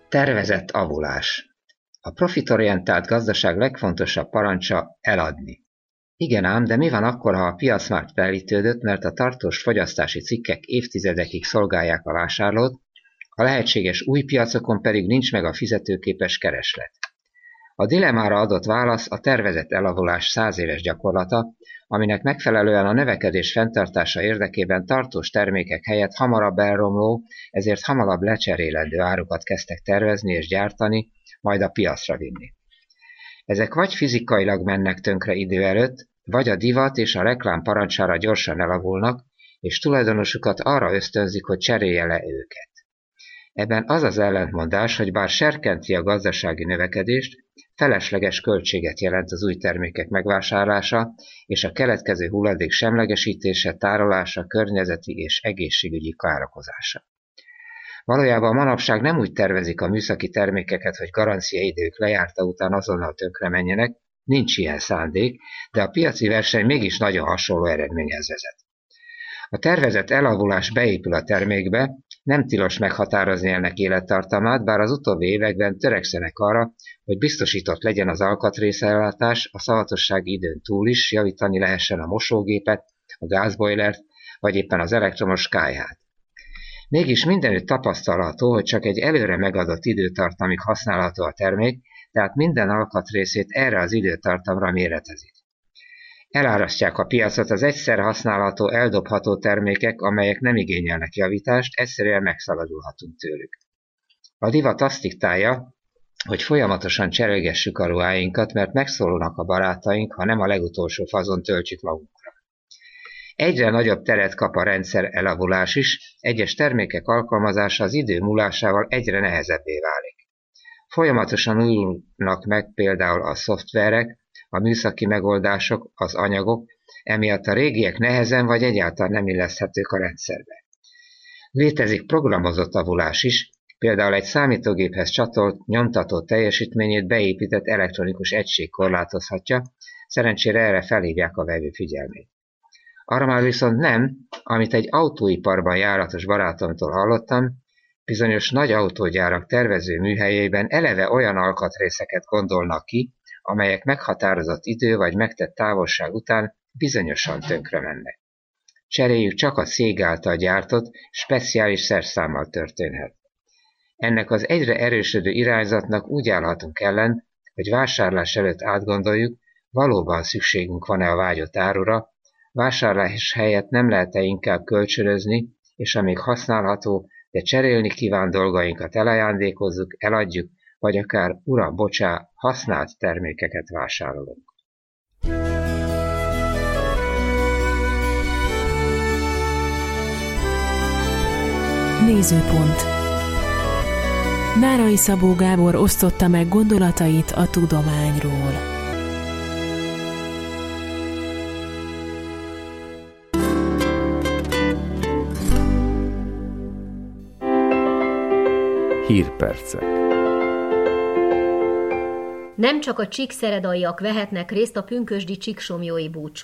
Tervezett avulás. A profitorientált gazdaság legfontosabb parancsa eladni. Igen ám, de mi van akkor, ha a piac már telítődött, mert a tartós fogyasztási cikkek évtizedekig szolgálják a vásárlót, a lehetséges új piacokon pedig nincs meg a fizetőképes kereslet. A dilemmára adott válasz a tervezett elavulás 100 éves gyakorlata, aminek megfelelően a növekedés fenntartása érdekében tartós termékek helyett hamarabb elromló, ezért hamarabb lecserélendő árukat kezdtek tervezni és gyártani, majd a piacra vinni. Ezek vagy fizikailag mennek tönkre idő előtt, vagy a divat és a reklám parancsára gyorsan elavulnak, és tulajdonosukat arra ösztönzik, hogy cserélje le őket. Ebben az az ellentmondás, hogy bár serkenti a gazdasági növekedést, felesleges költséget jelent az új termékek megvásárlása és a keletkező hulladék semlegesítése, tárolása, környezeti és egészségügyi károkozása. Valójában manapság nem úgy tervezik a műszaki termékeket, hogy garanciaidők lejárta után azonnal tönkre menjenek, nincs ilyen szándék, de a piaci verseny mégis nagyon hasonló eredményhez vezet. A tervezett elavulás beépül a termékbe, nem tilos meghatározni ennek élettartamát, bár az utóbbi években törekszenek arra, hogy biztosított legyen az alkatrészellátás, a szavatossági időn túl is javítani lehessen a mosógépet, a gázbojlert, vagy éppen az elektromos kályhát. Mégis mindenütt tapasztalható, hogy csak egy előre megadott időtartamig használható a termék, tehát minden alkatrészét erre az időtartamra méretezik. Elárasztják a piacot az egyszer használható, eldobható termékek, amelyek nem igényelnek javítást, egyszerűen megszabadulhatunk tőlük. A divat azt diktálja, hogy folyamatosan cserélgessük a ruháinkat, mert megszólulnak a barátaink, ha nem a legutolsó fazon töltjük magunkra. Egyre nagyobb teret kap a rendszer elavulás is, egyes termékek alkalmazása az idő múlásával egyre nehezebbé válik. Folyamatosan újulnak meg például a szoftverek, a műszaki megoldások, az anyagok, emiatt a régiek nehezen vagy egyáltalán nem illeszthetők a rendszerbe. Létezik programozott avulás is, például egy számítógéphez csatolt, nyomtató teljesítményét beépített elektronikus egység korlátozhatja, szerencsére erre felhívják a vevő figyelmét. Arra már viszont nem, amit egy autóiparban járatos barátomtól hallottam, bizonyos nagy autógyárak tervező műhelyében eleve olyan alkatrészeket gondolnak ki, amelyek meghatározott idő vagy megtett távolság után bizonyosan tönkre mennek. Cseréjük csak a cég által gyártott, speciális szerszámmal történhet. Ennek az egyre erősödő irányzatnak úgy állhatunk ellen, hogy vásárlás előtt átgondoljuk, valóban szükségünk van-e a vágyott árura, vásárlás helyett nem lehet-e inkább kölcsönözni, és amíg használható, de cserélni kíván dolgainkat elajándékozzuk, eladjuk, vagy akár, uram, bocsá, használt termékeket vásárolunk. Nézőpont. Nárai Szabó Gábor osztotta meg gondolatait a tudományról. Hírpercek. Nem csak a csíkszeredaiak vehetnek részt a pünkösdi csíksomjói búcsún.